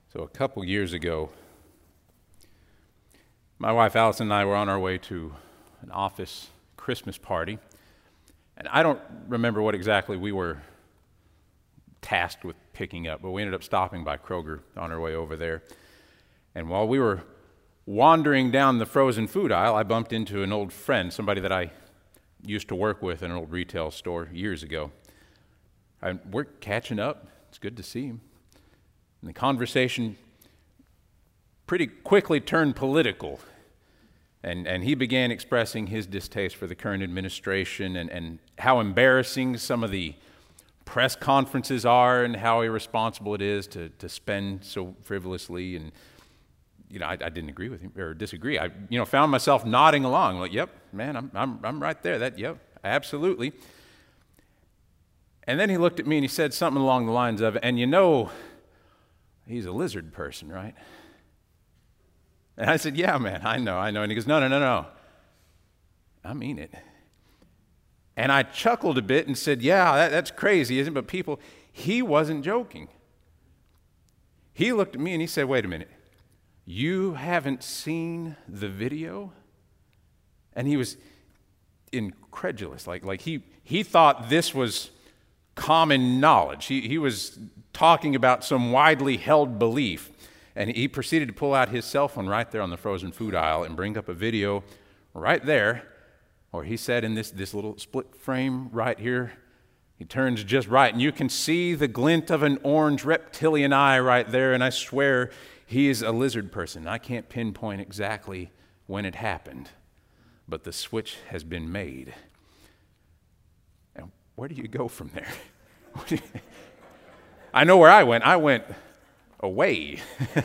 So a couple years ago, my wife Allison and I were on our way to an office Christmas party, and I don't remember what exactly we were tasked with picking up, but we ended up stopping by Kroger on our way over there. And while we were wandering down the frozen food aisle, I bumped into an old friend, somebody that I used to work with in an old retail store years ago. And we're catching up. It's good to see him. And the conversation pretty quickly turned political. And he began expressing his distaste for the current administration and how embarrassing some of the press conferences are and how irresponsible it is to spend so frivolously. And, I didn't agree with him or disagree. I, found myself nodding along like, yep, man, I'm right there. Yep, absolutely. And then he looked at me and he said something along the lines of, and he's a lizard person, right? And I said, yeah, man, I know. And he goes, no. I mean it. And I chuckled a bit and said, yeah, that's crazy, isn't it? But he wasn't joking. He looked at me and he said, wait a minute. You haven't seen the video? And he was incredulous. Like he thought this was common knowledge. He was talking about some widely held belief. And he proceeded to pull out his cell phone right there on the frozen food aisle and bring up a video right there, or he said in this little split frame right here, he turns just right, and you can see the glint of an orange reptilian eye right there, and I swear he is a lizard person. I can't pinpoint exactly when it happened, but the switch has been made. And where do you go from there? I know where I went. I went away.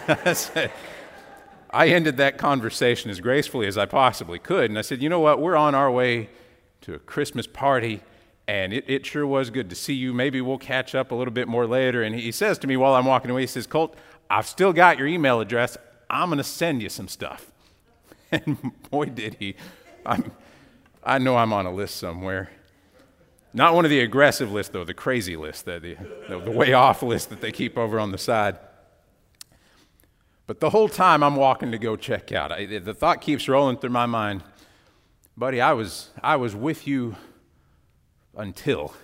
I ended that conversation as gracefully as I possibly could, and I said, you know what, we're on our way to a Christmas party, and it sure was good to see you. Maybe we'll catch up a little bit more later. And he says to me while I'm walking away, he says, Colt, I've still got your email address. I'm going to send you some stuff. And boy, did he. I know I'm on a list somewhere. Not one of the aggressive lists, though, the crazy list, the way off list that they keep over on the side. But the whole time I'm walking to go check out, the thought keeps rolling through my mind, buddy, I was with you until.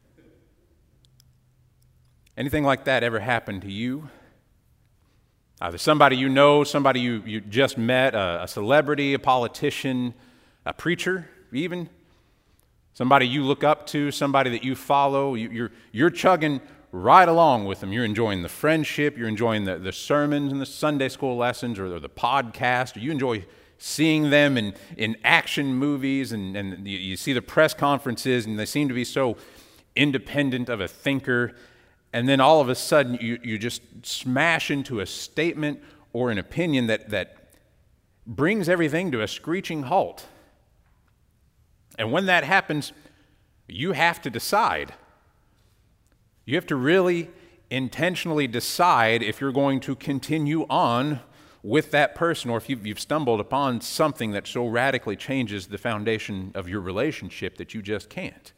Anything like that ever happened to you? Either somebody you know, somebody you just met, a celebrity, a politician, a preacher even, somebody you look up to, somebody that you follow, you're chugging right along with them. You're enjoying the friendship, you're enjoying the sermons and the Sunday school lessons or the podcast, or you enjoy seeing them in action movies, and you see the press conferences, and they seem to be so independent of a thinker, and then all of a sudden you just smash into a statement or an opinion that brings everything to a screeching halt. And when that happens, you have to decide. You have to really intentionally decide if you're going to continue on with that person, or if you've stumbled upon something that so radically changes the foundation of your relationship that you just can't.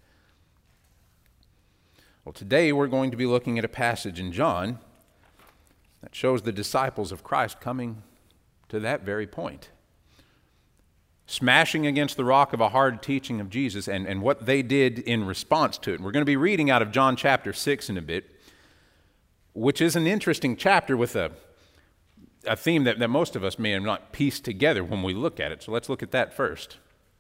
Well, today we're going to be looking at a passage in John that shows the disciples of Christ coming to that very point. Smashing against the rock of a hard teaching of Jesus and what they did in response to it. And we're going to be reading out of John chapter 6 in a bit, which is an interesting chapter with a theme that most of us may not piece together when we look at it. So let's look at that first.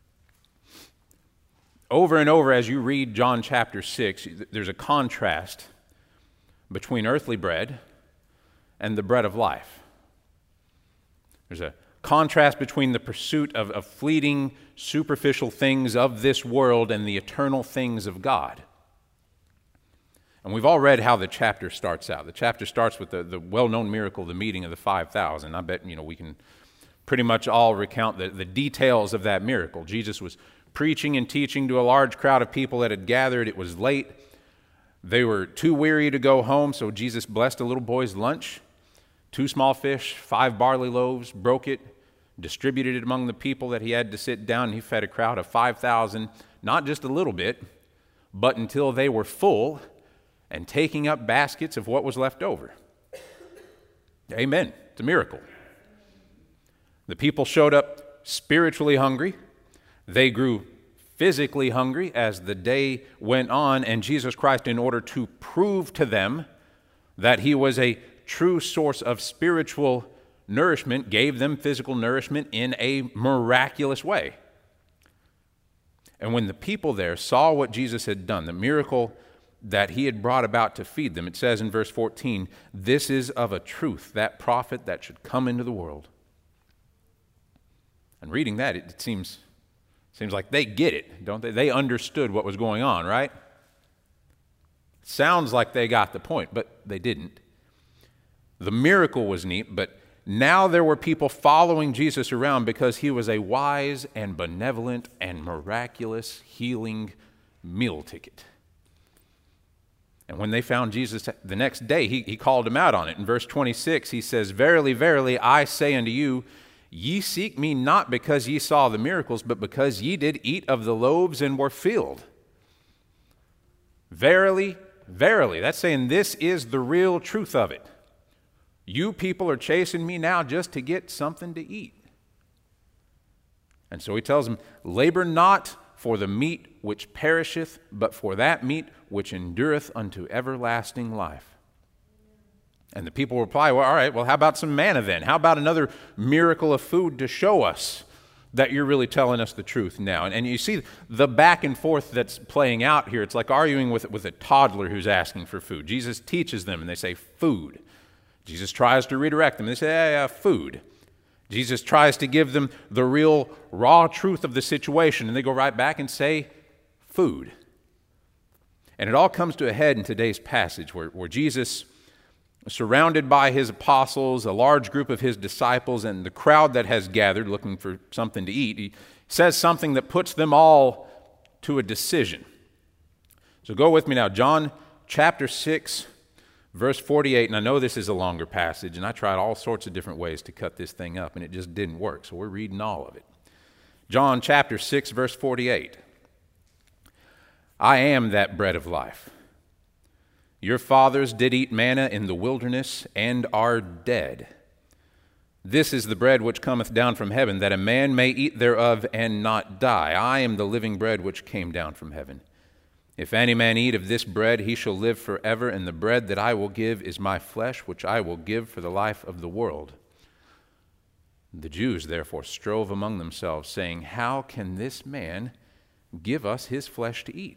Over and over as you read John chapter 6, there's a contrast between earthly bread and the bread of life. There's a contrast between the pursuit of fleeting, superficial things of this world and the eternal things of God. And we've all read how the chapter starts out. The chapter starts with the well-known miracle, the meeting of the 5,000. I bet we can pretty much all recount the details of that miracle. Jesus was preaching and teaching to a large crowd of people that had gathered. It was late. They were too weary to go home, so Jesus blessed a little boy's lunch. 2 small fish, 5 barley loaves, broke it, distributed it among the people that he had to sit down. He fed a crowd of 5,000, not just a little bit, but until they were full and taking up baskets of what was left over. Amen. It's a miracle. The people showed up spiritually hungry. They grew physically hungry as the day went on, and Jesus Christ, in order to prove to them that he was a true source of spiritual nourishment, gave them physical nourishment in a miraculous way. And when the people there saw what Jesus had done, the miracle that he had brought about to feed them, it says in verse 14, "This is of a truth, that prophet that should come into the world." And reading that, it seems like they get it, don't they? They understood what was going on, right? Sounds like they got the point, but they didn't. The miracle was neat, but now there were people following Jesus around because he was a wise and benevolent and miraculous healing meal ticket. And when they found Jesus the next day, he called them out on it. In verse 26, he says, "Verily, verily, I say unto you, ye seek me not because ye saw the miracles, but because ye did eat of the loaves and were filled." Verily, verily. That's saying this is the real truth of it. You people are chasing me now just to get something to eat. And so he tells them, "Labor not for the meat which perisheth, but for that meat which endureth unto everlasting life." And the people reply, "Well, all right, well, how about some manna then? How about another miracle of food to show us that you're really telling us the truth now?" And you see the back and forth that's playing out here. It's like arguing with a toddler who's asking for food. Jesus teaches them, and they say, "Food." Jesus tries to redirect them, and they say, "Food." Jesus tries to give them the real raw truth of the situation, and they go right back and say, "Food." And it all comes to a head in today's passage where Jesus, surrounded by his apostles, a large group of his disciples, and the crowd that has gathered looking for something to eat, he says something that puts them all to a decision. So go with me now, John chapter 6, verse 48, and I know this is a longer passage, and I tried all sorts of different ways to cut this thing up, and it just didn't work, so we're reading all of it. John chapter 6, verse 48. "I am that bread of life. Your fathers did eat manna in the wilderness and are dead. This is the bread which cometh down from heaven, that a man may eat thereof and not die. I am the living bread which came down from heaven. If any man eat of this bread, he shall live forever, and the bread that I will give is my flesh, which I will give for the life of the world." The Jews therefore strove among themselves, saying, "How can this man give us his flesh to eat?"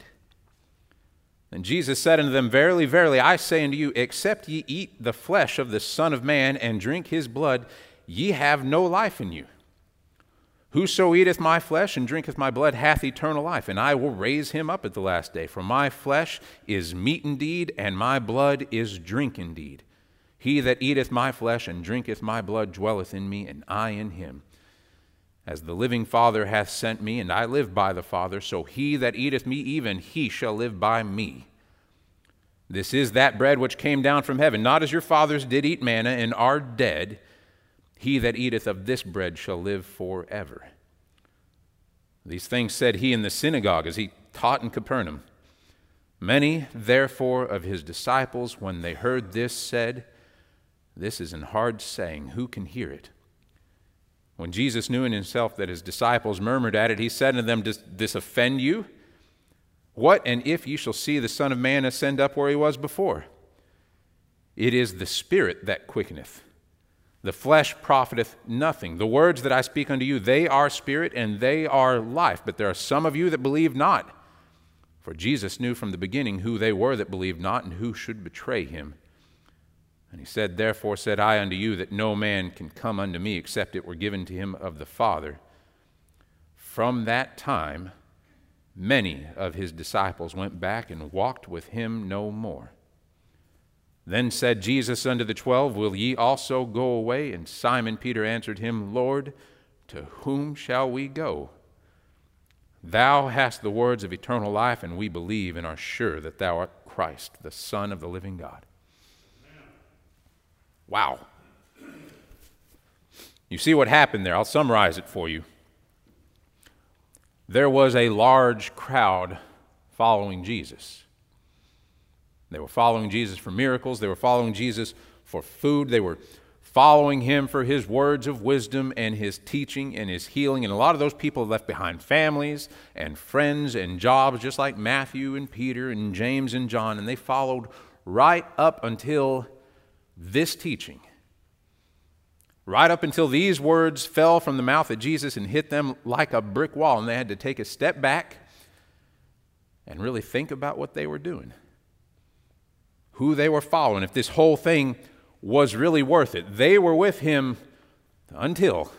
And Jesus said unto them, "Verily, verily, I say unto you, except ye eat the flesh of the Son of Man and drink his blood, ye have no life in you. Whoso eateth my flesh and drinketh my blood hath eternal life, and I will raise him up at the last day. For my flesh is meat indeed, and my blood is drink indeed. He that eateth my flesh and drinketh my blood dwelleth in me, and I in him. As the living Father hath sent me, and I live by the Father, so he that eateth me, even he shall live by me. This is that bread which came down from heaven, not as your fathers did eat manna and are dead. He that eateth of this bread shall live forever." These things said he in the synagogue as he taught in Capernaum. Many, therefore, of his disciples, when they heard this, said, "This is an hard saying. Who can hear it?" When Jesus knew in himself that his disciples murmured at it, he said unto them, "Does this offend you? What and if you shall see the Son of Man ascend up where he was before? It is the Spirit that quickeneth. The flesh profiteth nothing. The words that I speak unto you, they are spirit and they are life. But there are some of you that believe not." For Jesus knew from the beginning who they were that believed not and who should betray him. And he said, "Therefore said I unto you that no man can come unto me except it were given to him of the Father." From that time, many of his disciples went back and walked with him no more. Then said Jesus unto the 12, "Will ye also go away?" And Simon Peter answered him, "Lord, to whom shall we go? Thou hast the words of eternal life, and we believe and are sure that thou art Christ, the Son of the living God." Wow. You see what happened there? I'll summarize it for you. There was a large crowd following Jesus. They were following Jesus for miracles. They were following Jesus for food. They were following him for his words of wisdom and his teaching and his healing. And a lot of those people left behind families and friends and jobs, just like Matthew and Peter and James and John, and they followed right up until this teaching. Right up until these words fell from the mouth of Jesus and hit them like a brick wall, and they had to take a step back and really think about what they were doing, who they were following, if this whole thing was really worth it. They were with him until.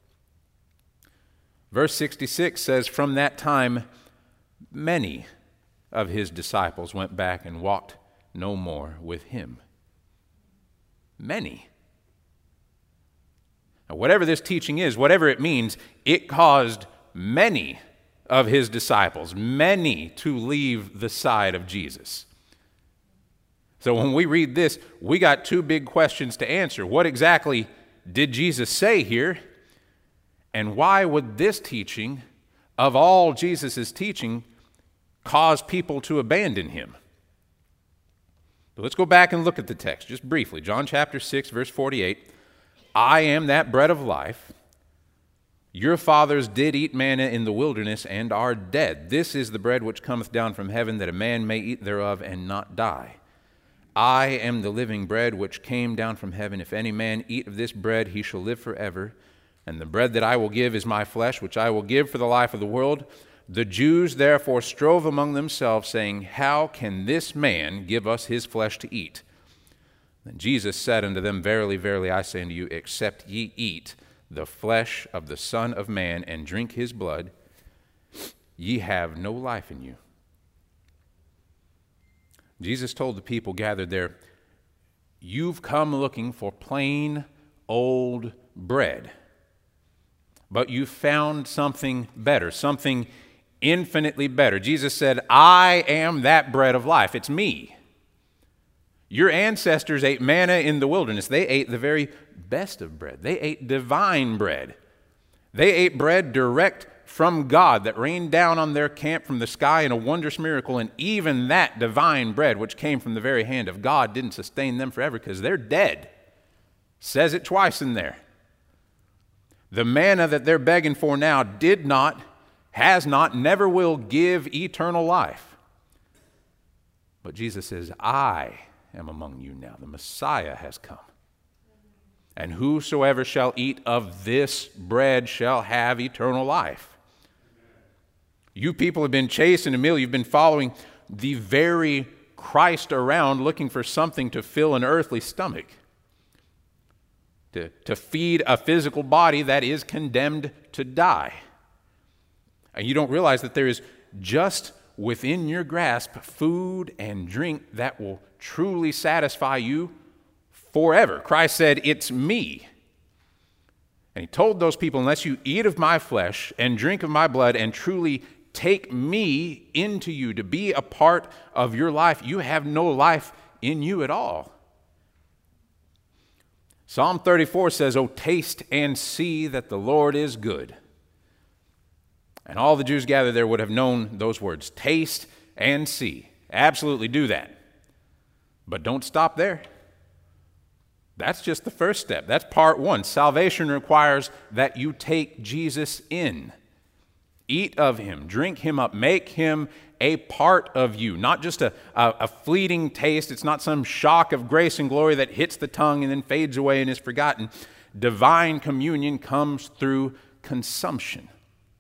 Verse 66 says, from that time, many of his disciples went back and walked no more with him. Many. Now, whatever this teaching is, whatever it means, it caused many of his disciples, many, to leave the side of Jesus. So when we read this, we got two big questions to answer. What exactly did Jesus say here? And why would this teaching, of all Jesus' teaching, cause people to abandon him? But let's go back and look at the text just briefly. John chapter 6, verse 48. I am that bread of life. Your fathers did eat manna in the wilderness and are dead. This is the bread which cometh down from heaven, that a man may eat thereof and not die. I am the living bread which came down from heaven. If any man eat of this bread, he shall live forever. And the bread that I will give is my flesh, which I will give for the life of the world. The Jews therefore strove among themselves, saying, how can this man give us his flesh to eat? Then Jesus said unto them, verily, verily, I say unto you, except ye eat the flesh of the Son of Man and drink his blood, ye have no life in you. Jesus told the people gathered there, you've come looking for plain old bread, but you found something better, something infinitely better. Jesus said, I am that bread of life. It's me. Your ancestors ate manna in the wilderness. They ate the very best of bread. They ate divine bread. They ate bread direct from God that rained down on their camp from the sky in a wondrous miracle. And even that divine bread, which came from the very hand of God, didn't sustain them forever because they're dead. Says it twice in there. The manna that they're begging for now did not, has not, never will give eternal life. But Jesus says, I am among you now. The Messiah has come. And whosoever shall eat of this bread shall have eternal life. You people have been chasing a meal. You've been following the very Christ around looking for something to fill an earthly stomach, to feed a physical body that is condemned to die. And you don't realize that there is just within your grasp food and drink that will truly satisfy you forever. Christ said, it's me. And he told those people, unless you eat of my flesh and drink of my blood and truly take me into you to be a part of your life, you have no life in you at all. Psalm 34 says, oh, taste and see that the Lord is good. And all the Jews gathered there would have known those words, taste and see. Absolutely do that. But don't stop there. That's just the first step. That's part one. Salvation requires that you take Jesus in. Eat of him, drink him up, make him a part of you. Not just a fleeting taste. It's not some shock of grace and glory that hits the tongue and then fades away and is forgotten. Divine communion comes through consumption.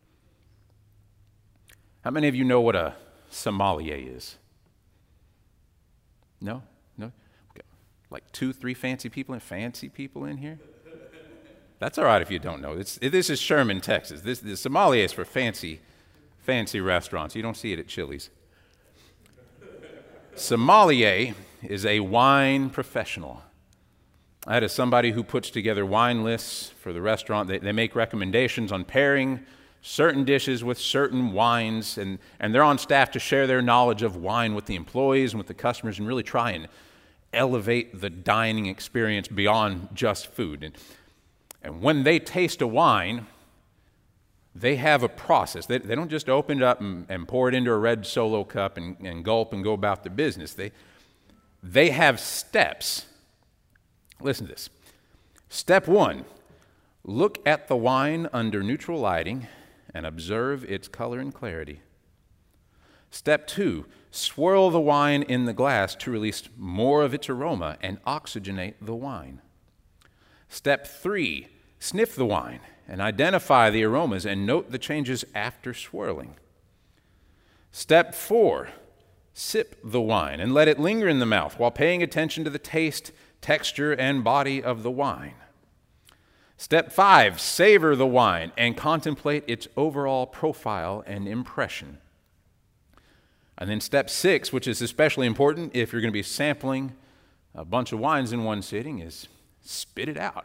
How many of you know what a sommelier is? No? No? Okay. Like 2-3 fancy people in here? That's all right if you don't know. This is Sherman, Texas. The sommelier is for fancy restaurants. You don't see it at Chili's. Sommelier is a wine professional. I had somebody who puts together wine lists for the restaurant. They make recommendations on pairing certain dishes with certain wines, and they're on staff to share their knowledge of wine with the employees and with the customers and really try and elevate the dining experience beyond just food. And when they taste a wine, they have a process. They don't just open it up and pour it into a red Solo cup and gulp and go about their business. They have steps. Listen to this. Step 1, look at the wine under neutral lighting and observe its color and clarity. Step 2, swirl the wine in the glass to release more of its aroma and oxygenate the wine. Step 3, sniff the wine and identify the aromas and note the changes after swirling. Step 4, sip the wine and let it linger in the mouth while paying attention to the taste, texture, and body of the wine. Step 5, savor the wine and contemplate its overall profile and impression. And then step 6, which is especially important if you're going to be sampling a bunch of wines in one sitting, is spit it out.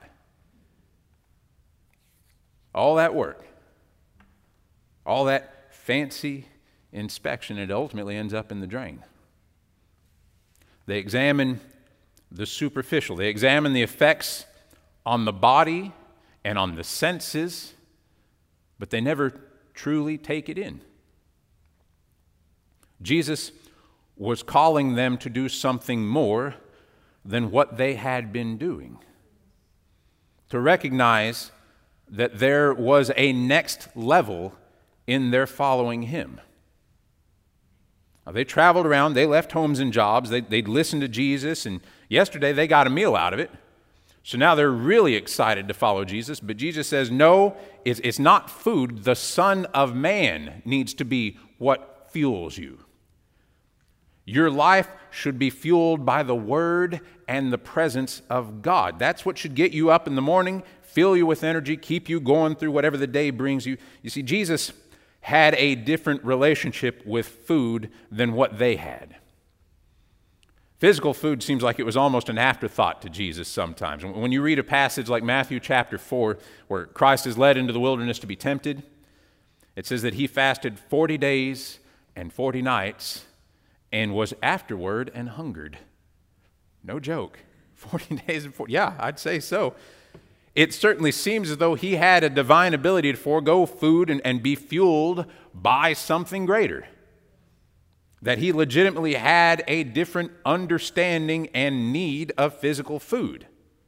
All that work, all that fancy inspection, it ultimately ends up in the drain. They examine the superficial. They examine the effects on the body and on the senses, but they never truly take it in. Jesus was calling them to do something more than what they had been doing, to recognize that there was a next level in their following him. Now, they traveled around, they left homes and jobs, they'd listened to Jesus, and yesterday they got a meal out of it. So now they're really excited to follow Jesus, but Jesus says, no, it's not food. The Son of Man needs to be what fuels you. Your life should be fueled by the Word and the presence of God. That's what should get you up in the morning, fill you with energy, keep you going through whatever the day brings you. You see, Jesus had a different relationship with food than what they had. Physical food seems like it was almost an afterthought to Jesus sometimes. When you read a passage like Matthew chapter 4, where Christ is led into the wilderness to be tempted, it says that he fasted 40 days and 40 nights and was afterward and hungered. No joke. 40 days and 40, yeah, I'd say so. It certainly seems as though he had a divine ability to forego food and be fueled by something greater. That he legitimately had a different understanding and need of physical food.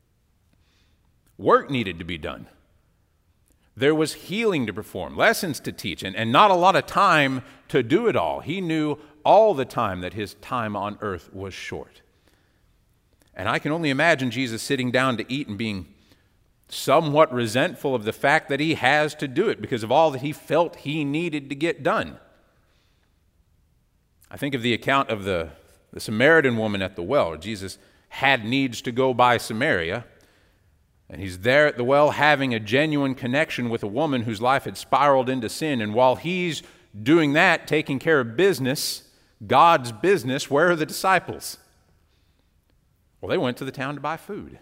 Work needed to be done. There was healing to perform, lessons to teach, and not a lot of time to do it all. He knew all the time that his time on earth was short. And I can only imagine Jesus sitting down to eat and being somewhat resentful of the fact that he has to do it because of all that he felt he needed to get done. I think of the account of the Samaritan woman at the well. Jesus had needs to go by Samaria, and he's there at the well having a genuine connection with a woman whose life had spiraled into sin. And while he's doing that, taking care of business, God's business, where are the disciples? Well, they went to the town to buy food.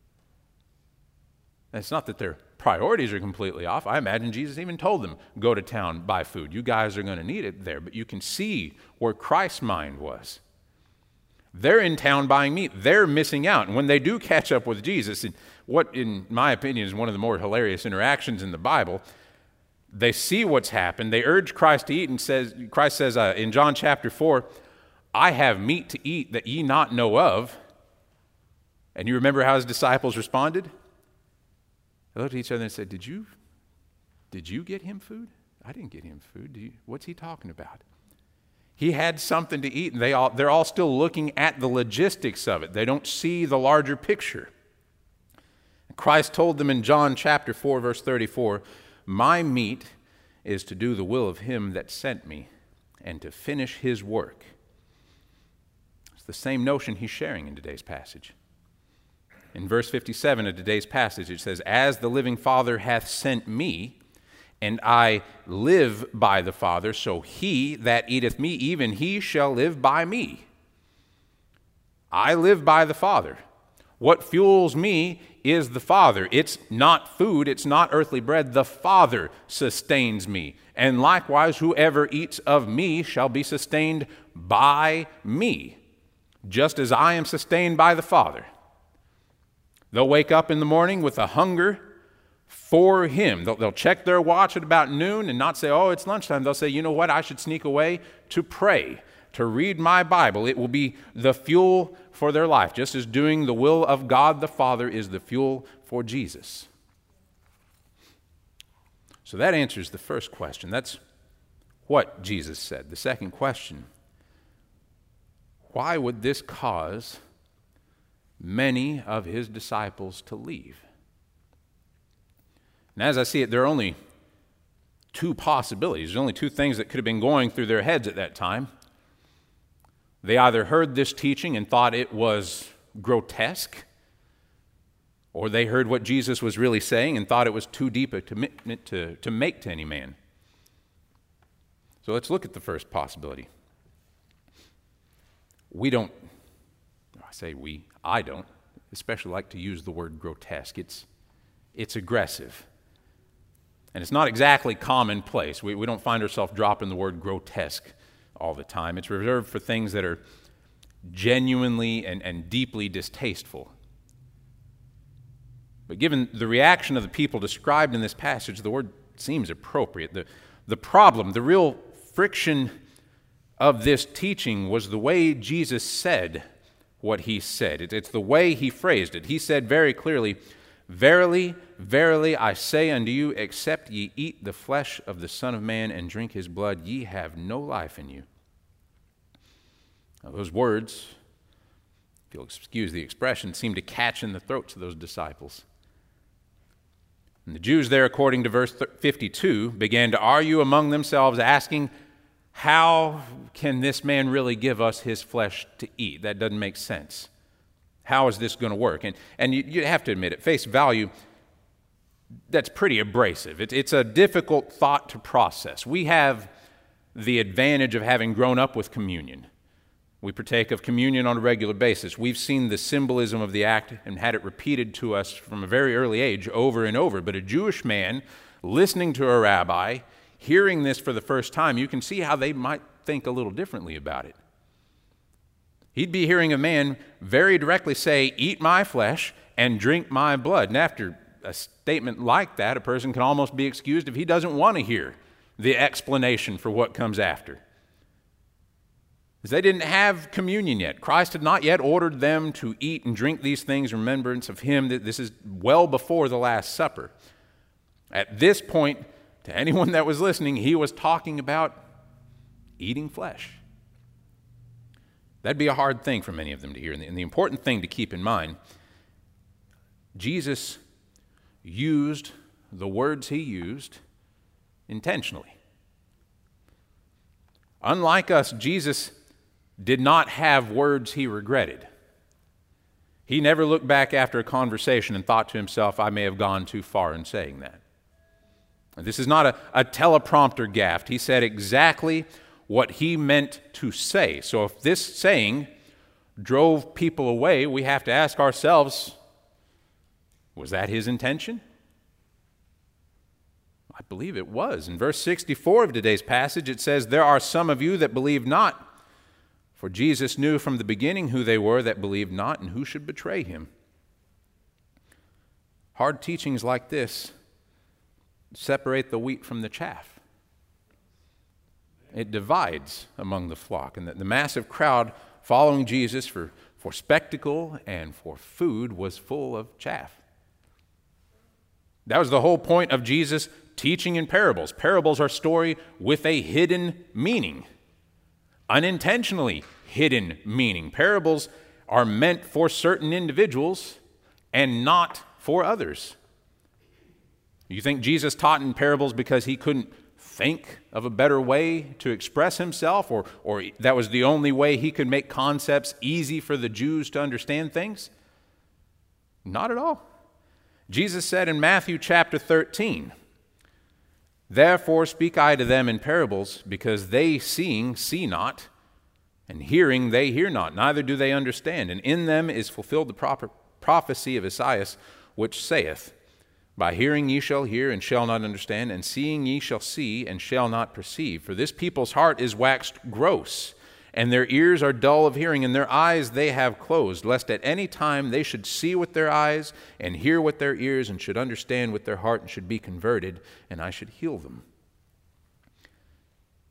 And it's not that their priorities are completely off. I imagine Jesus even told them, go to town, buy food. You guys are going to need it there. But you can see where Christ's mind was. They're in town buying meat. They're missing out. And when they do catch up with Jesus, and what, in my opinion, is one of the more hilarious interactions in the Bible, they see what's happened. They urge Christ to eat, and Christ says in John chapter 4, I have meat to eat that ye not know of. And you remember how his disciples responded? They looked at each other and said, Did you get him food? I didn't get him food. What's he talking about? He had something to eat, and they're all still looking at the logistics of it. They don't see the larger picture. Christ told them in John chapter 4, verse 34, my meat is to do the will of him that sent me and to finish his work. It's the same notion he's sharing in today's passage. In verse 57 of today's passage, it says, as the living Father hath sent me, and I live by the Father, so he that eateth me, even he shall live by me. I live by the Father. What fuels me is the Father. It's not food, it's not earthly bread. The Father sustains me. And likewise, whoever eats of me shall be sustained by me, just as I am sustained by the Father. They'll wake up in the morning with a hunger for him. They'll check their watch at about noon and not say, oh, it's lunchtime. They'll say, you know what, I should sneak away to pray, to read my Bible. It will be the fuel for their life, just as doing the will of God the Father is the fuel for Jesus. So that answers the first question. That's what Jesus said. The second question, why would this cause many of his disciples to leave? And as I see it, there are only two possibilities. There's only two things that could have been going through their heads at that time. They either heard this teaching and thought it was grotesque, or they heard what Jesus was really saying and thought it was too deep a commitment to make to any man. So let's look at the first possibility. I don't especially like to use the word grotesque. It's aggressive. And it's not exactly commonplace. We don't find ourselves dropping the word grotesque all the time. It's reserved for things that are genuinely and deeply distasteful. But given the reaction of the people described in this passage, the word seems appropriate. The problem, the real friction of this teaching was the way Jesus said what he said. It's the way he phrased it. He said very clearly, "Verily, verily, I say unto you, except ye eat the flesh of the Son of Man and drink his blood, ye have no life in you." Now, those words, if you'll excuse the expression, seem to catch in the throats of those disciples. And the Jews there, according to verse 52, began to argue among themselves, asking, "How can this man really give us his flesh to eat? That doesn't make sense. How is this going to work?" And you have to admit, at face value, that's pretty abrasive. It's a difficult thought to process. We have the advantage of having grown up with communion. We partake of communion on a regular basis. We've seen the symbolism of the act and had it repeated to us from a very early age over and over. But a Jewish man listening to a rabbi, hearing this for the first time, you can see how they might think a little differently about it. He'd be hearing a man very directly say, "Eat my flesh and drink my blood." And after a statement like that, a person can almost be excused if he doesn't want to hear the explanation for what comes after. Because they didn't have communion yet. Christ had not yet ordered them to eat and drink these things in remembrance of him. This is well before the Last Supper. At this point, to anyone that was listening, he was talking about eating flesh. That'd be a hard thing for many of them to hear. And the important thing to keep in mind, Jesus used the words he used intentionally. Unlike us, Jesus did not have words he regretted. He never looked back after a conversation and thought to himself, "I may have gone too far in saying that." This is not a teleprompter gaffe. He said exactly what he meant to say. So if this saying drove people away, we have to ask ourselves, was that his intention? I believe it was. In verse 64 of today's passage, it says, "There are some of you that believe not, for Jesus knew from the beginning who they were that believed not and who should betray him." Hard teachings like this separate the wheat from the chaff. It divides among the flock. And the massive crowd following Jesus for spectacle and for food was full of chaff. That was the whole point of Jesus teaching in parables. Parables are story with a hidden meaning, unintentionally hidden meaning. Parables are meant for certain individuals and not for others. You think Jesus taught in parables because he couldn't think of a better way to express himself, or that was the only way he could make concepts easy for the Jews to understand things? Not at all. Jesus said in Matthew chapter 13, "Therefore speak I to them in parables, because they seeing see not, and hearing they hear not, neither do they understand. And in them is fulfilled the proper prophecy of Esaias, which saith, By hearing ye shall hear, and shall not understand, and seeing ye shall see, and shall not perceive. For this people's heart is waxed gross, and their ears are dull of hearing, and their eyes they have closed, lest at any time they should see with their eyes, and hear with their ears, and should understand with their heart, and should be converted, and I should heal them."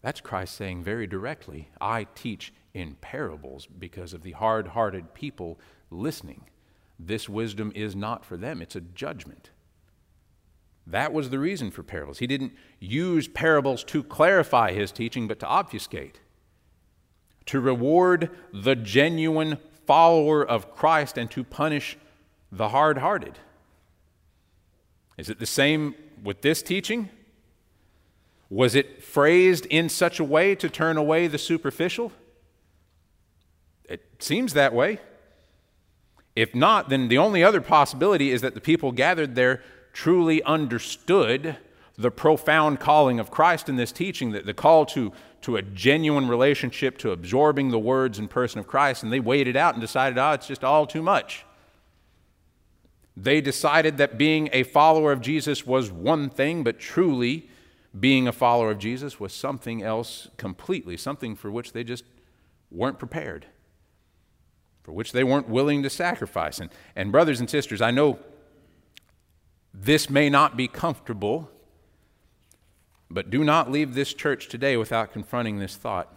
That's Christ saying very directly, I teach in parables because of the hard-hearted people listening. This wisdom is not for them. It's a judgment. That was the reason for parables. He didn't use parables to clarify his teaching, but to obfuscate, to reward the genuine follower of Christ and to punish the hard-hearted. Is it the same with this teaching? Was it phrased in such a way to turn away the superficial? It seems that way. If not, then the only other possibility is that the people gathered there truly understood the profound calling of Christ in this teaching, the call to a genuine relationship, to absorbing the words and person of Christ, and they weighed it out and decided, it's just all too much. They decided that being a follower of Jesus was one thing, but truly being a follower of Jesus was something else completely, something for which they just weren't prepared, for which they weren't willing to sacrifice. And brothers and sisters, I know this may not be comfortable, but do not leave this church today without confronting this thought.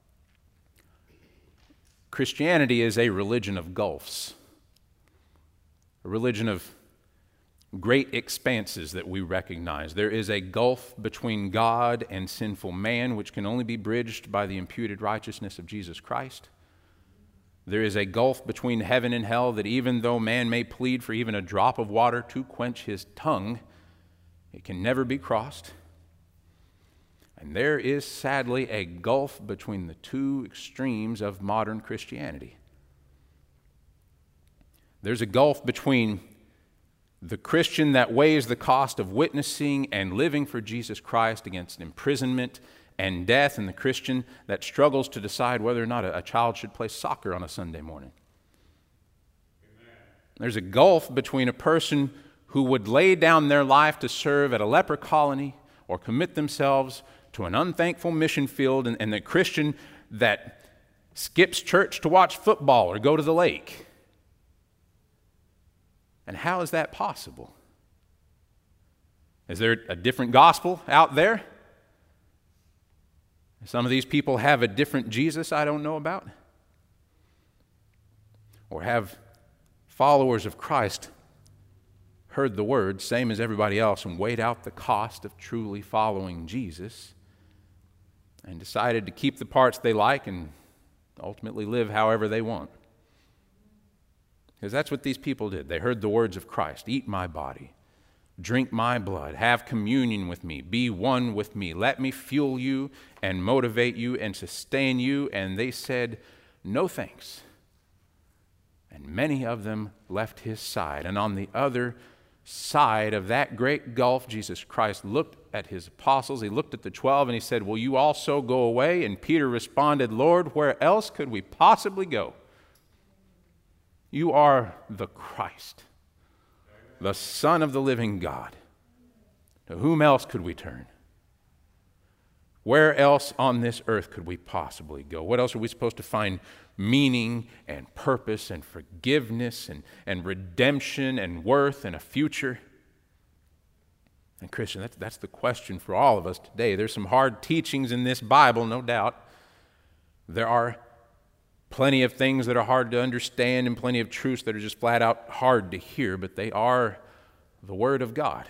Christianity is a religion of gulfs, a religion of great expanses that we recognize. There is a gulf between God and sinful man, which can only be bridged by the imputed righteousness of Jesus Christ. There is a gulf between heaven and hell that even though man may plead for even a drop of water to quench his tongue, it can never be crossed. And there is sadly a gulf between the two extremes of modern Christianity. There's a gulf between the Christian that weighs the cost of witnessing and living for Jesus Christ against imprisonment and death, and the Christian that struggles to decide whether or not a child should play soccer on a Sunday morning. Amen. There's a gulf between a person who would lay down their life to serve at a leper colony or commit themselves to an unthankful mission field, and the Christian that skips church to watch football or go to the lake. And how is that possible? Is there a different gospel out there? Some of these people have a different Jesus I don't know about? Or have followers of Christ heard the word, same as everybody else, and weighed out the cost of truly following Jesus and decided to keep the parts they like and ultimately live however they want? Because that's what these people did. They heard the words of Christ, eat my body, drink my blood, have communion with me, be one with me, let me fuel you and motivate you and sustain you. And they said, no thanks. And many of them left his side. And on the other side of that great gulf, Jesus Christ looked at his apostles, he looked at the 12, and he said, will you also go away? And Peter responded, Lord, where else could we possibly go? You are the Christ, the Son of the living God. To whom else could we turn? Where else on this earth could we possibly go? What else are we supposed to find meaning and purpose and forgiveness and redemption and worth and a future? And Christian, that's the question for all of us today. There's some hard teachings in this Bible, no doubt. There are plenty of things that are hard to understand and plenty of truths that are just flat out hard to hear, but they are the Word of God.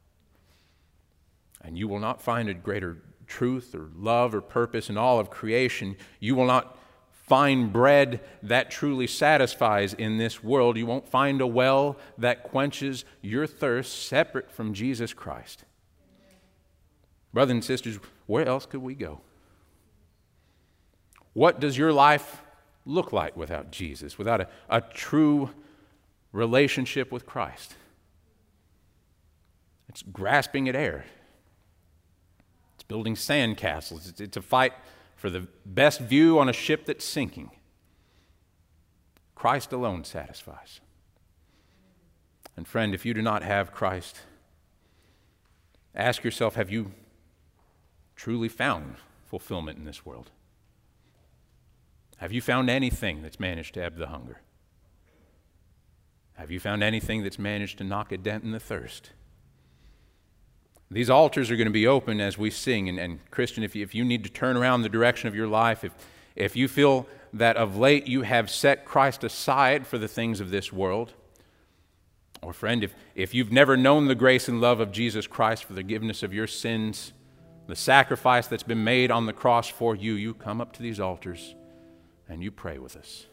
And you will not find a greater truth or love or purpose in all of creation. You will not find bread that truly satisfies in this world. You won't find a well that quenches your thirst separate from Jesus Christ. Brothers and sisters, where else could we go? What does your life look like without Jesus, without a true relationship with Christ? It's grasping at air. It's building sandcastles. It's a fight for the best view on a ship that's sinking. Christ alone satisfies. And friend, if you do not have Christ, ask yourself, have you truly found fulfillment in this world? Have you found anything that's managed to ebb the hunger? Have you found anything that's managed to knock a dent in the thirst? These altars are going to be open as we sing. And Christian, if you need to turn around the direction of your life, if you feel that of late you have set Christ aside for the things of this world, or friend, if you've never known the grace and love of Jesus Christ for the forgiveness of your sins, the sacrifice that's been made on the cross for you, you come up to these altars and you pray with us.